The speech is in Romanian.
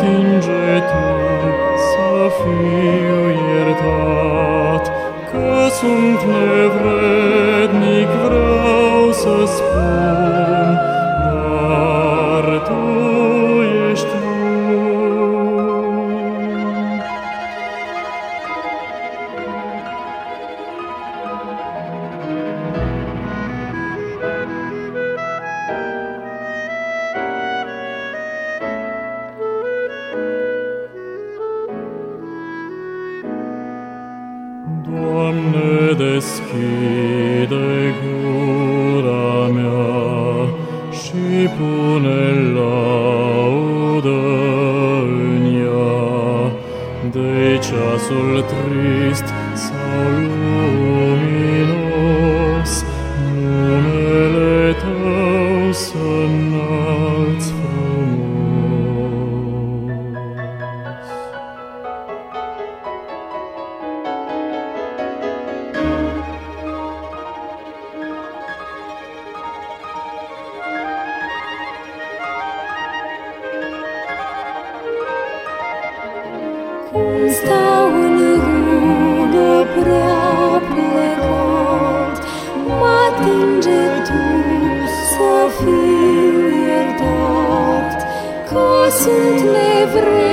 atinge tu să fiu iertat, că sunt nevrednic, vreau să spun, dar tu ești bun. Doamne, deschide gura mea și pune laudă în ea, de ceasul trist sau luminos, numele Tău să înalți frumos. Cum stau în rugă prea plecat, mă atinge tu să fiu iertat, că sunt nevrednic.